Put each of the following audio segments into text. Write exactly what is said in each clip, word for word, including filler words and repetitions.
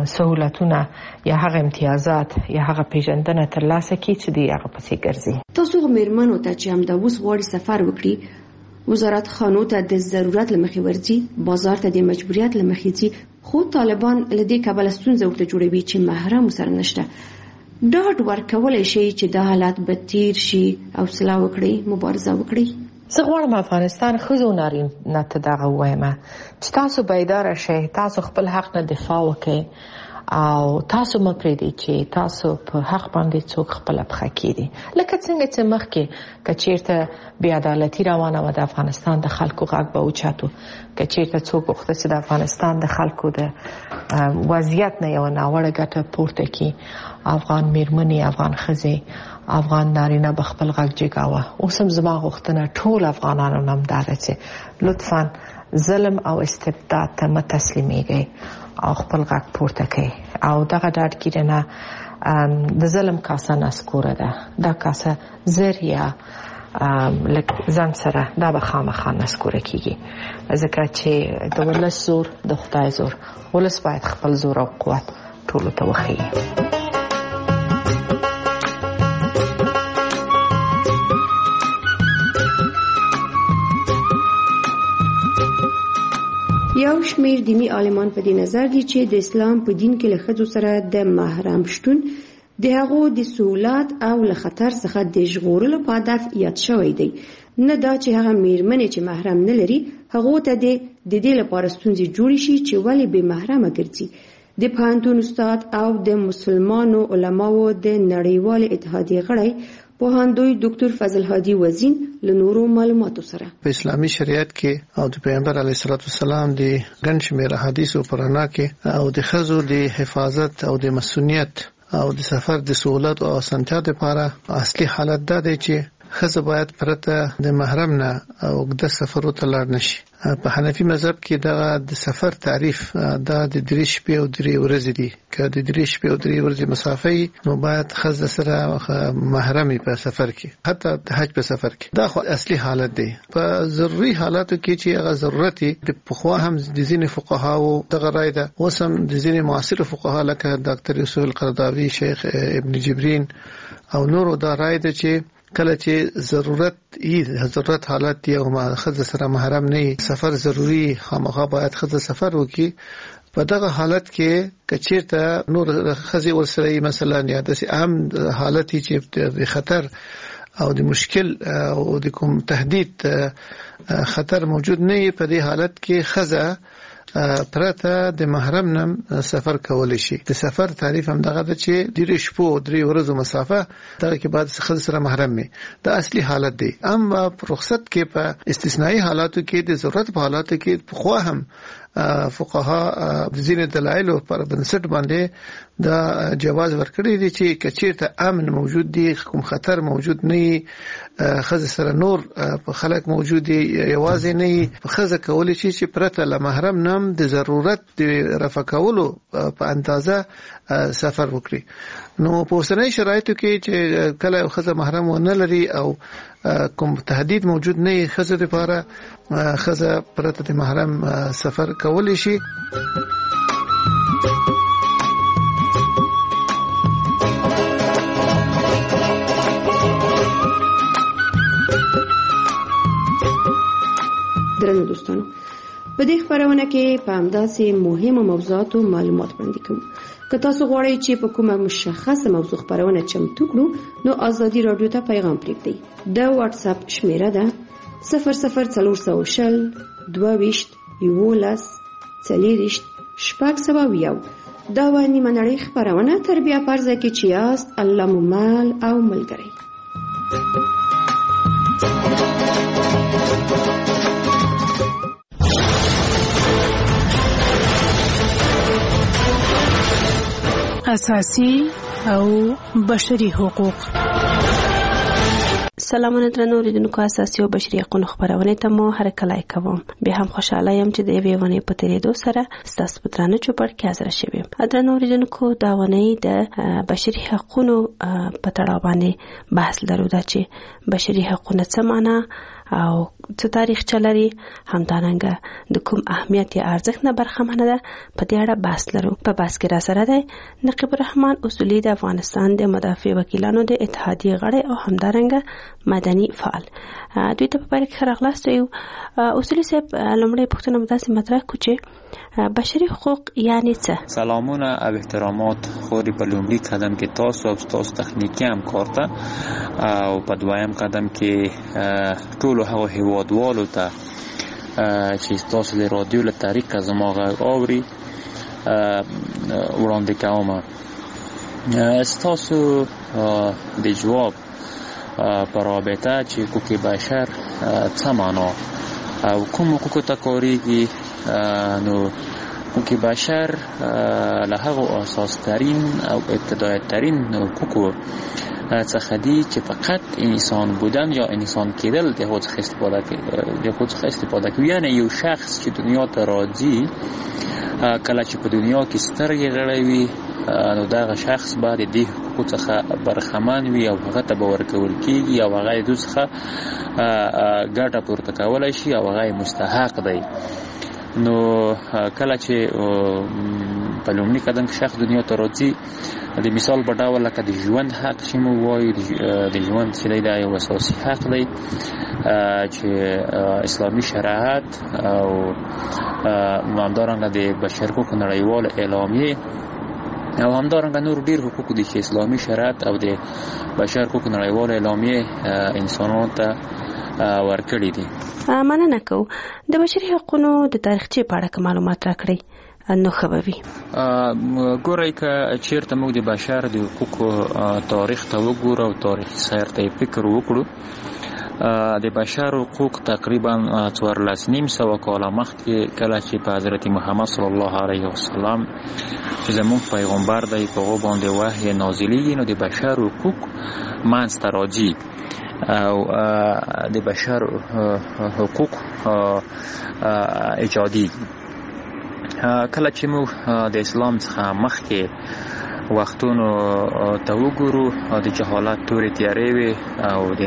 سهولتونه یا هغه امتیازات یا هغه پیژندنه ترلاسه کړي چې دی هغه پسې ګرځي. تاسو مېرمنو ته چې همدا اوس غواړي سفر وکړي، وزارت خانو ته د ضرورت له مخې ورځي، بازار ته د مجبوریت له مخې ځي، خو طالبان له دې کبله ستونزه ورته جوړوي چې محرم سره نشته. ډاډ ورکولی شي چې دا حالات به تیر شي، حوصله وکړي، مبارزه وکړي. زه غواړم افغانستان ښځو نارینه ته دغه ووایم چې تاسو بیداره شئ، تاسو خپل حق نه دفاع وکړئ او تاسو مه پرېږدئ چې تاسو په حق باندې څوک خپله پښه کېږدي. لکه څنګه چې مخکې که چېرته بې عدالتي روانه وه د افغانستان د خلکو غږ به اوچتو، که چېرته څوک غوښته چې د افغانستان د خلکو د وضعیت نه یوه ناوړه ګټه پورته کړي، افغان مېرمنې، افغان ښځې، افغان نارینه به خپل غږ جګاوه. اوس هم زما غوښتنه ټول افغانانو نه همداره چې لطفا ظلم او استبداد ته مه تسلیمېږئ او خپل غږ پورته کړئ. او دغه ډاډګیري نه د ظلم کاسه نسکوره ده، دا کاسه زر یا لږ ځان سره دا به خامخا نسکوره کېږي، ځکه چې د ولس زور د خدای زور، ولس باید خپل زور او قوت ټولو ته وښیي. یو شمیر دینی عالمان په دې نظر دي چې د اسلام په دین کې له ښځو سره د محرم شتون د هغو د سهولت او له خطر څخه د ژغورلو په هدف یاد شوی دی، نه دا چې هغه مېرمنې چې محرم نه لري هغو ته د دې لپاره ستونزې جوړې شي چې ولې بې محرمه ګرځي. د پوهنتون استاد او د مسلمانو علماو د نړیوال اتحادیې غړی پوهاندوی ډاکټر فضل هادي وزین له نورو معلوماتو سره په اسلامي شریعت کې او د پیغمبر علیه الصلاۃ والسلام د ګڼ شمېر احادیثو په رڼا کې او د ښځو د حفاظت او د مسؤلیت او د سفر د سهولت او اسانتیا لپاره اصلي حالت دا دی چې ښځه باید پرته د محرم نه اوږده سفرو ته لاړ نشي. په حنفي مذهب کې دا د سفر تعریف دا د درې شپې او درې ورځې دي. که د درې شپې او درې ورځې مسافه نو باید ښځه سره محرمي په سفر کې، حتی د حج په سفر کې. دا خو اصلي حالت دی. په ضروري حالاتو کې چې هغه ضرورت د پخوا هم د ځینې فقهاو دغه رای ده، اوس هم د ځینې معاصر فقها لکه ډاکټر یوسف القرضاوي، شیخ ابن جبرین او نورو دا رای ده چې کله چې ضرورت ای ضرورت حالت دی او ښځه سره محرم نه سفر ضروری خامخا باید ښځه سفر وکړي. په دغه حالت کې که چېرته نور ښځې ورسره مثلا یا داسې عام حالت چې د خطر او د مشکل او د کوم تهدید خطر موجود نه، په دې حالت کې ښځه پرته د محرم نه سفر کولی شي. د سفر تعریف هم دغه ده چې درې شپو درې ورځو مسافه دغه کې بعد ښځه سره محرم وي. دا اصلي حالت دی. اما په رخصت کې په استثنایی حالاتو کې د ضرورت په حالاتو کې خو هم فقها د ځینې دلایلو پر بنسټ باندې دا جواز ورکړی دی چې کچیرته امن موجود دی، کوم خطر موجود نه، ښځه سره نور په خلک موجود دی، یوازې نه ښځه کولی شي چې پرته له محرم نه د ضرورت د رفع کولو په اندازه سفر وکړي. نو په اوسنۍ شرایطو کې چې کله یو ښځه محرم ونه لري او کوم تهدید موجود نه، ښځه لپاره ښځه پرته د محرم سفر کولی شي. درنو دوستانو، په دې خبرونه کې په همداسې مهمو موضوعاتو معلومات وړاندې کوو. که تاسو غواړئ چې په کومه مشخصه موضوع خبرونه چمتو کړو نو ازادي رادیو ته پیغام پرېږدئ. د واتس اپ شمیره ده صفر صفر څلور سوه شل دوه ویشت یولس څلېرویشت شپږ سوه یو. دا وه نیمه نړۍ خپرونه تر بیا پرځه کې چې یاست الله مو مل او ملګری. اساسي او بشري حقوق. سلامونه درنو اوریدونکو، اساسي او بشري حقوقو خبرونه ته مو هرکلی کوم. به هم خوشاله یم چې د یوې ونې په تیریدو سره ستاسو په درانه چوپړ کې حاضر شوم. درنو اوریدونکو، دا ونې د بشري حقوقو په تړاو باندې بحث لرو، دا چې بشري حقوقونه څه معنا او څه تاریخ چلري همدارنګه د کوم اهمیت یا ارزښت نه برخمنه ده په دې اړه بحث لرو. په بحث کې را سره دی نقیب الرحمن اصولي د افغانستان د مدافع وکیلانو د اتحادیې غړی او همدارنګه مدني فعال. دوی ته په پای کې راغلاست یو اصولي صاحب لومړی پوښتنه مداسې مطرح کو چې بشري حقوق یعنی څه؟ سلامونه او احترامات خوري په لومړي قدم کې تاسو او تاسو تخنیکی همکار ته او په دویم قدم کې ټول هغه هیوادوالو ته چې تاسو د رادیو له طریقه زما غږ اوري وړاندې کوم. تاسو د جواب په رابطه چې حقوق بشر څه معنا او کوم حقوق ته کاریږي، نو حقوق بشر له هغو اساس ترین او ابتدایی ترین حقوقو څخه دي چې فقط انسان بودن یا انسان کېدل د هغو څخه استفاده کوي د هغو څخه استفاده کوي. یعنی یو شخص چې دنیا ته راځي، کله چې په دنیا کې سترګې غړوي، نو دغه شخص باید د دې حقوقو څخه برخمن وي او هغه ته به ورکول کېږي او هغه د دوی څخه ګټه پورته کولی شي او هغه مستحق دی. نو کله چې په لومړي قدم کې شخص دنیا ته راځي، د مثال په ډول لکه د ژوند حق چې موږ وایو، د ژوند چې دی دا یو اساسي حق دی چې اسلامي شریعت او همدارنګه د بشر حقوقو نړیواله اعلامیې او همدارنګه نور ډیر حقوق دي چې اسلامي شریعت او د بشر حقوقو نړیواله اعلامیې انسانانو ته ورکړي دي. مننه کوو. د بشري حقوقو د تاریخچې په اړه معلومات راکړئ نو ښه به وي. ګورئ که چېرته موږ د بشر د حقوقو تاریخ ته وګورو او تاریخي سیر ته فکر وکړو، د بشر حقوق تقریبا څوارلس نیم سوه کاله مخکې کله چې په حضرت محمد صلی الله علیه وسلم چې زموږ پیغمبر دی په هغو باندې وحی نازلیږي، نو د بشر حقوق منځته راځي او د بشر حقوق ایجادي. کله چې موږ د اسلام څخه مخکې وختونو ته وګورو، د جهالت تورې تیارې وې او د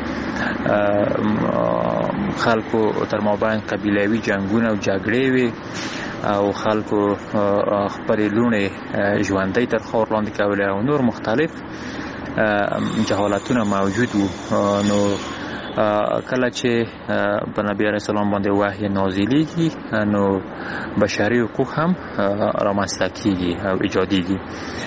خلکو تر مابین قبیلوي جنګونه او جګړې وې او خلکو خپلې لوڼې ژوندۍ تر خاور لاندې کولې او نور مختلف جهالتونه موجود وو. نو کله چې په نبی علیه السلام باندې وحی نازلیږي، نو بشري حقوق هم رامنځته کیږي او ایجادیږي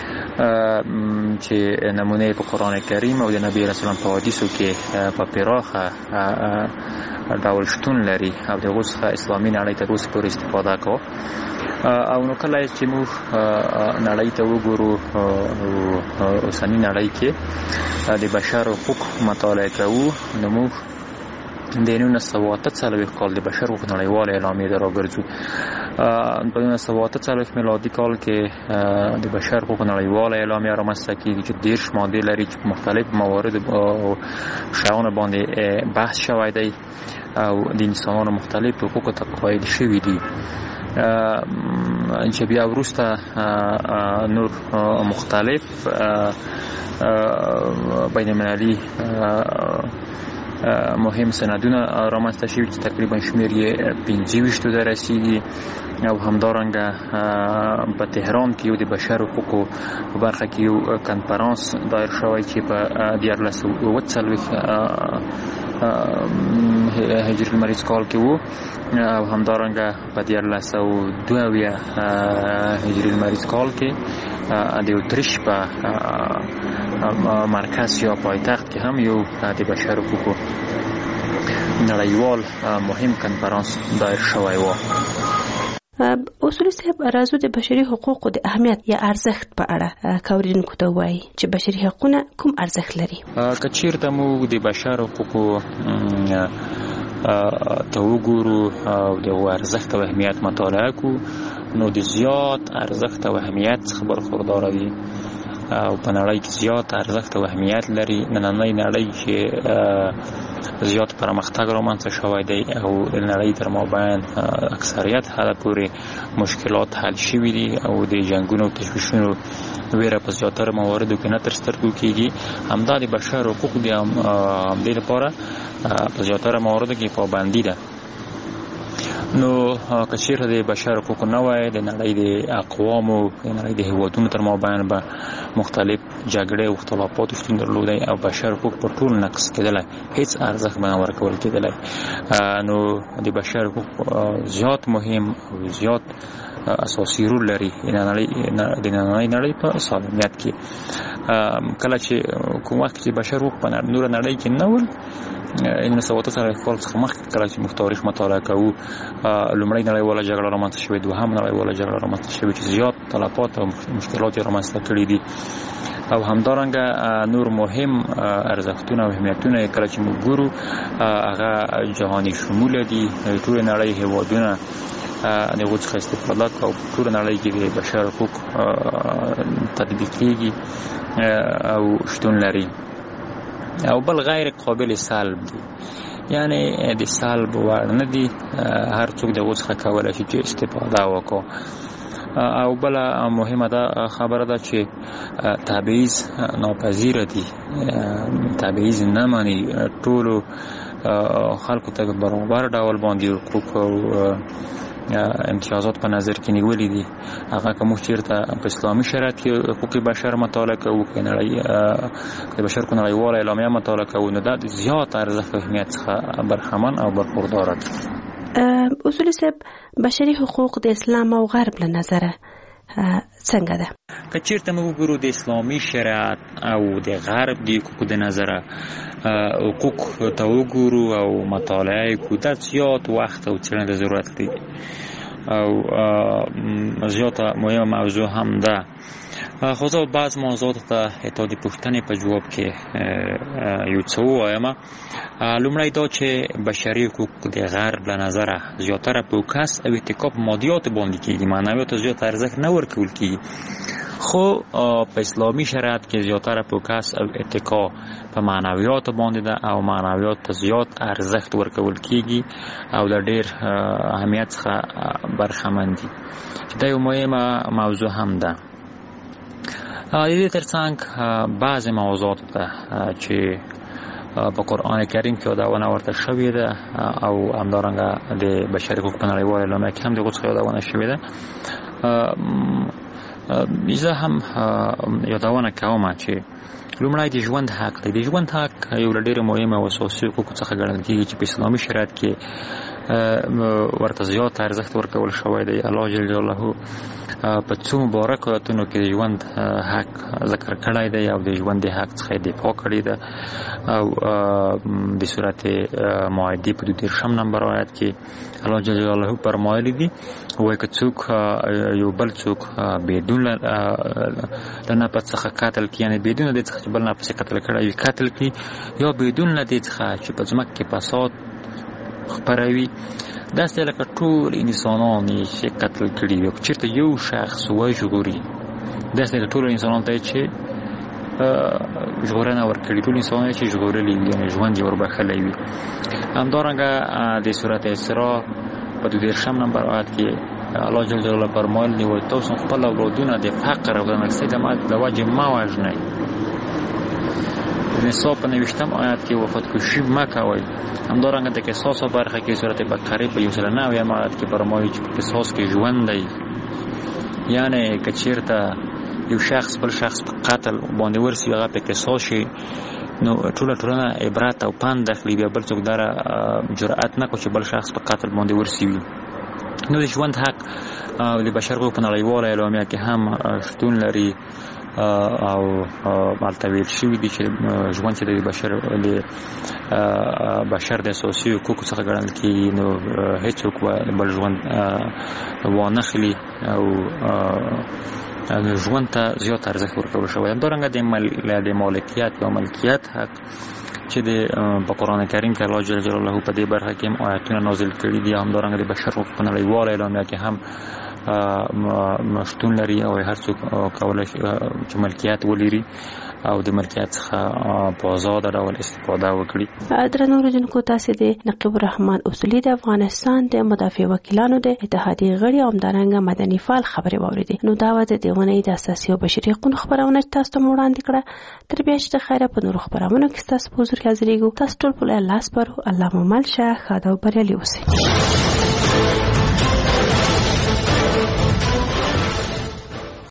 چې نمونه په قرآن کریم او د نبی علیه السلام په حدیثو کې په پراخه ډول شتون لري او د هغو څخه اسلامي نړۍ تر اوسه پورې استفاده کوو. او نو کله چې موږ نړۍ ته وګورو، اوسنۍ نړۍ کې د بشر حقوق مطالعه کوو، نو موږ د نولس سوه اته څلوېښت کال د بشر حقوق نړیواله اعلامیې ته راګرځو. په نولس سوه اته څلوېښت میلادي کال کې د بشر حقوق نړیواله اعلامیه رامنځته کېږي چې دېرش مادې لري چې په مختلفو مواردو او شیانو باندې بحث شوی دی او د انسانانو مختلف حقوقو ته قایل شوي دي. چې بیا وروسته نور مختلف بین المللي مهم سندونه رامنځته شوي چې تقریبا شمېر یې پنځه ویشتو ته رسیږي او همدارنګه په تهران کې یو د بشر حقوقو په برخه کې یو کنفرانس دایر شوی چې په دیارلس اووه څلوېښت هجري لمریز کال کې وو او همدارنګه په دیارلس او دوه اویا هجري لمریز کال کې د اتریش په مرکز یا پایتخت کې هم یو د بشر حقوقو نړیوال مهم کنفرانس دایر شوی و. اصولي صاحب راځو د بشري حقوقو د اهمیت یا ارزښت په اړه کاورینکو ته وایي چې بشري حقوقونه کوم ارزښت لري. که چېرته موږ د بشر حقوقو ته وګورو او د هغو ارزښت او اهمیت مطالعه کړو، نو د زیات ارزښت او اهمیت څخه برخورداره دي او په نړۍ کې زیات ارزښت او اهمیت لري. نننۍ نړۍ چې زیات پرمختګ رامنځته شوی دی او د نړۍ تر مابین اکثریت حده پورې مشکلات حل شوي دي او د جنګونو او تشویشونو ویره په زیاتره مواردو کې نه تر سترګو کېږي. همدا د بشر حقوق دي، همدې لپاره په زیاتره مواردو کې پابندي ده. نو که چیرته د بشر حقوق نه وای، د نړۍ د اقوامو د نړۍ د هیوادونو تر مابین به مختلف جګړې او اختلافات شتون درلودی او بشر حقوق په ټول نقص کېدلی، هیڅ ارزښت به نه ورکول کېدلی. نو د بشر حقوق زیات مهم او زیات اساسي رول لري د نننۍ نړۍ په سالمیت کې. کله چې کوم وخت چې بشر حقوق په نوره نړۍ کې نه ول، نولس سوه اته څلوېښت کال څخه مخکې کله چې موږ تاریخ مطالعه کوو، لومړۍ نړیواله جګړه رامنځته شوې، دوهم نړیواله جګړه رامنځته شوې چې زیات تلفات او مشکلات یې رامنځته کړي دي، او همدارنګه نور مهم ارزښتونه او اهمیتونه کله چې موږ ګورو هغه جهاني شموله دي. ټول نړۍ هیوادونه د هغو څخه استفاده کوي او ټول نړۍ کې د بشر حقوق تطبیق کېږي او شتون لري. او بل غیر قابل سلب دي، یعنی د سلب وړ نه دي، هر څوک د هغو څخه کولی شي چې استفاده وکړي. او بل مهمه ده خبره ده چې تبعیض ناپذیره دي، تبعیض نه مني، ټولو خلکو ته برابر ډول باندې حقوق او امتیازات په نظر کې نیولې دي. هغه که موږ چېرته په اسلامي شریعت کې حقوق بشر مطالعه کوو، که د بشر کو نړیواله اعلامیه مطالعه کوو، نو دا د زیات ارزښت او اهمیت څخه برخمن او برخورداره دي. اصولي صاحب، بشري حقوق د اسلام او غرب له نظره څنګه ده؟ که چېرته موږ وګورو د اسلامي شریعت او د غرب د حقوقو د نظره حقوق ته وګورو او مطالعه یې کړو، دا زیات وخت او څېړنې ته ضرورت لري او زیاته مهمه موضوع هم ده. خو زه بعض موضوعاتو ته حتی د پوښتنې په جواب کې یو څه ووایم. لومړی دا چې بشري حقوق د غرب له نظره زیاتره فوکس او اتکا په مادیاتو باندې کېږي، معنویاتو زیات ارزښت نه ورکول کېږي. خو په اسلامي شریعت کې زیاتره فوکس او اتکا په معنویاتو باندې ده او معنویات ته زیات ارزښت ورکول کېږي او د ډېر اهمیت څخه برخمن دي، چې دا یو مهمه موضوع هم ده. د دې ترڅنګ بعضې موضوعاتو ته چې په قرآن کریم کې یادونه ورته شوې ده او همدارنګه د بشري حقوقو په نړیواله اعلامیه کې هم د هغو څخه یادونه شوې ده، زه هم یادونه کوم چې لومړی د ژوند حق دی. د ژوند حق یو له ډېرو مهمو او اساسي حقوقو څخه ګڼل کېږي چې په اسلامي شریعت کې ورته زیات ارزښت ورکول شوی دی. الله جل جلاله په څو مبارکو آیاتونو کې د ژوند حق ذکر کړی دی او د ژوند د حق څخه دفاع کړې ده. او د سورت مائده په دوه دېرشم نمبر آیات کې الله جل جلاله فرمایلی دي، وایي که څوک یو بل څوک بدون له نفس څخه قتل کړي، یعنې بدون د څخه چې بل نفس قتل کړی وي قتل کړي، یا بدون له دې څخه چې په ځمکه کې فساد خپروي، داسې لکه ټول انسانان یې قتل کړي وي. که چېرته یو شخص وژغوري، داسې لکه ټول انسانانو ته چې ژغورنه ورکړي، ټول انسانان چې ژغورلي وي، یعنې ژوند یې وربښلی وي. همدارنګه د سورت اسراء په دوه دېرشم نمبر آیات کې الله جل جلاله فرمایل دي، وایي تاسو خپل اولادونه د فقر او د نرسۍ د وجې مه وژنئ. نساء په نویشتم آیات کې وفتکشي مه کوئ. همدارنګه د قصاص برخه کې سورت بقره په یو سل نه اویایم آیات کې فرمایي چې په قصاص کې ژوند دی، یعنې که چېرته یو شخص بل شخص په قتل باندې ورسي، هغه په قصاص شي، نو ټوله ټولنه عبرت او پند اخلي، بیا بل څوک داره جرأت نه کوي چې بل شخص په قتل باندې ورسي وي. نو د ژوند حق د بشر حقوقو په نړیواله اعلامیه کې هم شتون لري او مالته ویل شوي دي چې ژوند چې د بشر د بشر د اساسي حقوقو څخه ګڼل کېږي، نو هېڅوک بل ژوند وانخلي او ژوند ته زیات ارزښت ورکول شوی. همدارنګه د مالکیت یا ملکیت حق چې د په قرآن کریم کې الله جل جلاله په دې برخه کې هم آیاتونه نازل کړي دي، همدارنګه د بشر حقوقو په نړیواله اعلامیه کې هم مشتون لري او هر څوک کولای شي چې ملکیت ولري او د ملکیت څخه په آزاد ډول استفاده وکړي. درنو اوریدونکو، تاسو د نقیب الرحمن اصولي د افغانستان د مدافع وکیلانو د اتحادیې غړي او همدارنګه مدني فعال خبرې واوریدې. نو دا و د دې ونې د اساسي او بشري حقوقو خبرونه تاسو ته وړاندې کړه. تر بیا چې د خیره په نورو خبرونو کې تاسو په حضور کې حاضرېږو. تاسو ټول په الله سپارو. الله مو مل شه، ښاد او بریالي اوسئ.